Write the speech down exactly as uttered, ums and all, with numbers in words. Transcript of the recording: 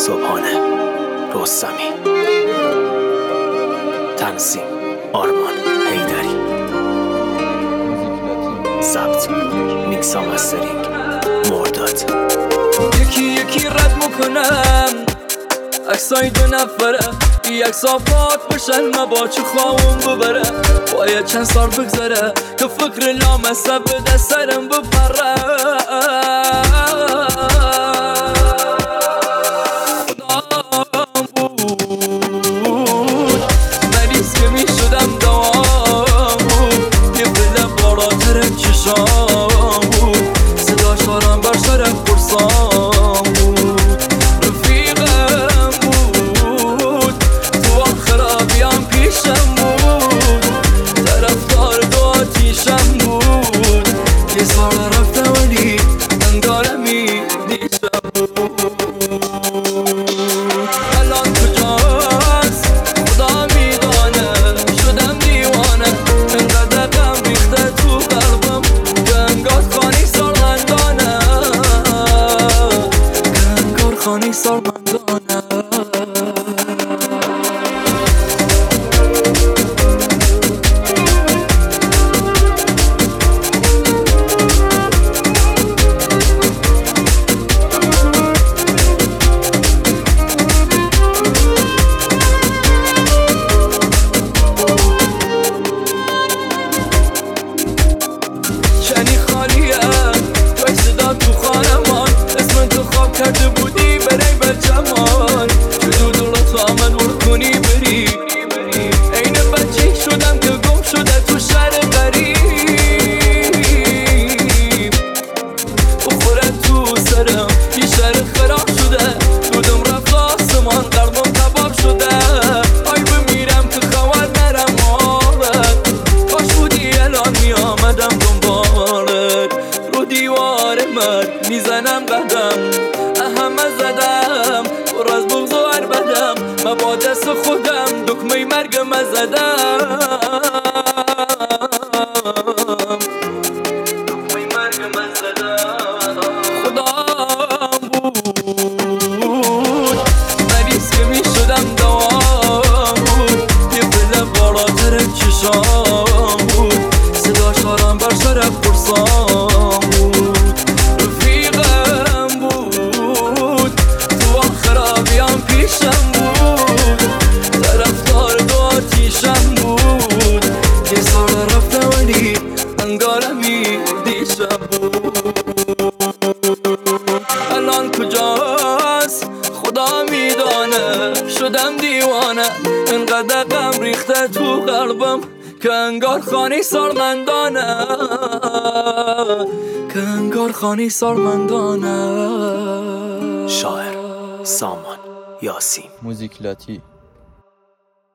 صبحانه رستمی، تنظیم آرمان حیدری، ضبط میکس و مسترینگ مرداد. یکی یکی رد میکنم عکسای دو نفره، یک صافات بشن ما با چه خواهم ببرم. باید چند سال بگذره که فکر لامصب به سرم بپره. خدام بود مریض که می شدم دوام بود، یه بله بالاتر چشام بود، صدا شارم بر سرم پرسام بود. رفیقم بود تو خرابیام پیشم بود، طرفدار دو آتیشم بود. یه سال رفته ولی انگارمی دیشم بود. الان کجاست خدا میدانه، شدم دیوانه انقدر غم ریخته تو قلبم که انگار خانی سالمندانه، که انگار خانی سالمندانه. چنی خالیه توی صدا تو خانمان، اسم تو خواب کرده بودی برای بچمان، چه دو تو آمد ورد کنی بری. این بچه شدم که گم شده تو شهر غریب، بخوره تو سرم یه شهر خراب شده، دودم رفت آسمان قلبم کباب شده. آی بمیرم که خبر نرم آبت، کاش بودی الان می آمدم دنبالت. رو دیوار مرد میزنم قدم، اهمه زدم پر از بغض و عربدم، من با دست خودم دکمه مرگم زدم، دکمه مرگم زدم. خدام بود مریض که می شدم دوام بود، یه بله بالاتر چشام بود، صدا شارم بر سرم پرسام بود. رفیقم بود تو خرابیام پیشم بود، طرفدار دو آتیشم بود. یه سال رفته ولی انگارمی دیشم بود. الان کجاست خدا میدانه، شدم دیوانه انقدر غم ریخته تو قلبم که انگار خانی سالمندانه، که انگار خانی سالمندانه. شاعر سامان یاسین، موزیک لاتی.